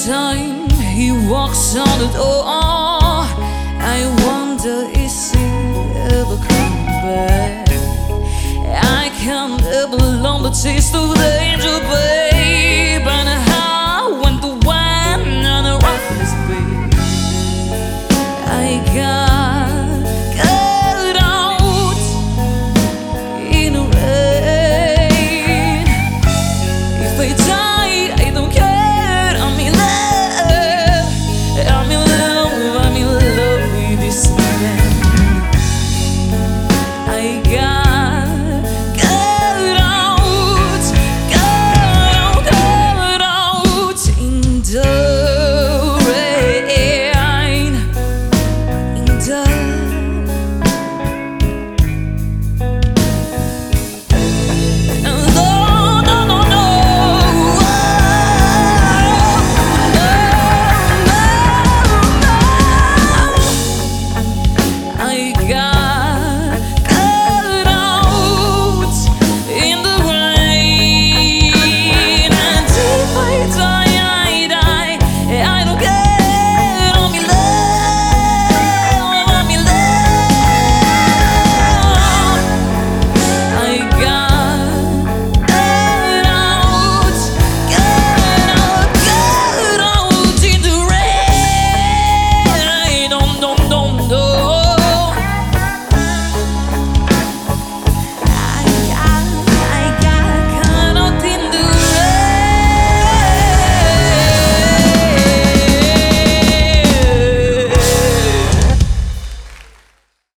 time he walks on the door, I wonder is he ever coming back? I can't ever long the taste of the angel, babe.